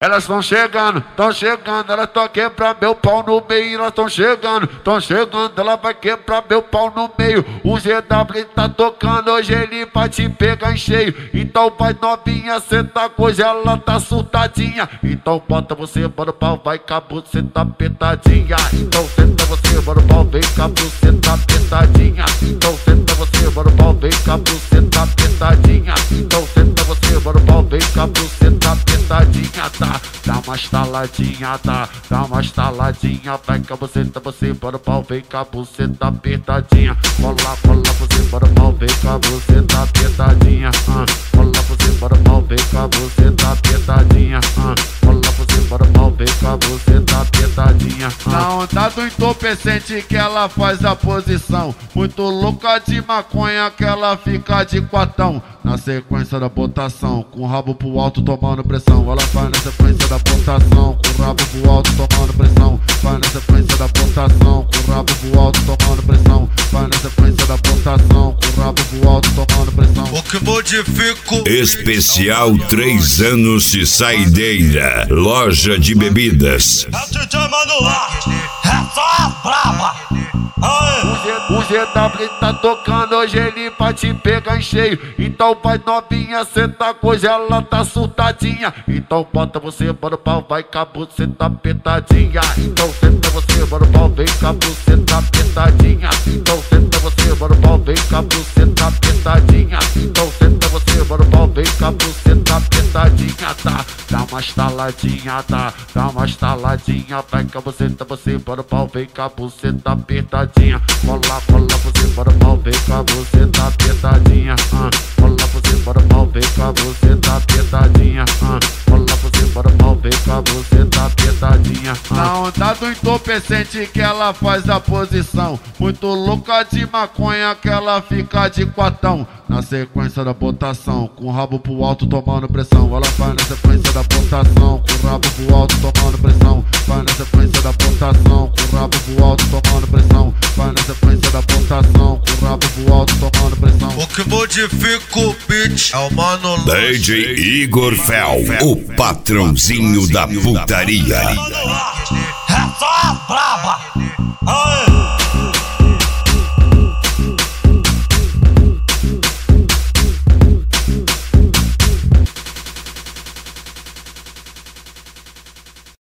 Elas estão chegando, elas tão quebrar meu pau no meio. Elas estão chegando, ela vai quebrar meu pau no meio. O GW tá tocando, hoje ele vai te pegar em cheio. Então vai novinha, senta coisa, ela tá surtadinha. Então bota você, mano, pau, vai cabo, cê tá apertadinha. Então senta você, mano, pau, vem cabo, cê tá apertadinha. Então senta você, mano, pau, vem cabo, cê tá apertadinha. Então senta você, mano, pau, vem cabo, cê tá apertadinha, tá? Dá uma estaladinha, tá? Dá uma estaladinha, vai cabo, senta você, mano, pau, vem cabo, cê tá apertadinha. Cola você, mano, pau, vem cabo, cê tá apertadinha. Cola você, mano, pau, vem cabo, cê tá apertadinha. Cola você, mano, pau, vem cabo, cê tá apertadinha. Na onda do entorpecente que ela faz a posição, muito louca de maconha que ela fica de quatão. Na sequência da botação, com o rabo pro alto tomando pressão. Ela vai na sequência da botação, com o rabo pro alto tomando pressão. Vai na sequência da botação, com o rabo pro alto tomando pressão. Vai na sequência da botação, com o rabo pro alto tomando pressão. O que modifico? Especial 3 anos de saideira, loja de bebidas. É só a brava. O GW tá tocando, hoje ele vai te pegar em cheio. Então vai novinha, senta coisa, ela tá surtadinha. Então bota você, mano, pau, vai cabo, cê tá apertadinha. Então senta você, mano, pau, vem cabo, cê tá apertadinha. Então senta você, mano, pau, vem cabo, cê tá apertadinha. Então senta você, mano, pau, vem cabo, cê tá apertadinha, tá? Dá uma estaladinha, tá? Dá uma estaladinha, vai cabo, senta você, mano, pau, vem cabo, cê tá apertadinha. Cola você, mano, pau, vem cabo, cê tá apertadinha. Cola você, mano, pau, vem cabo, cê tá apertadinha. Cola você, mano, pau, vem cabo, cê tá apertadinha. Na onda do entorpecente que ela faz a posição, muito louca de maconha que ela fica de quatão. Na sequência da botação, com o rabo pro alto tomando pressão. Ela vai na sequência da botação, com o rabo pro alto tomando pressão. Vai na sequência da botação, com o rabo pro alto tomando pressão. Vai na sequência da botação, com o rabo pro alto tomando pressão. O que modifica o beat é o mano DJ Igor Fel, o patrãozinho da putaria. É só a brava.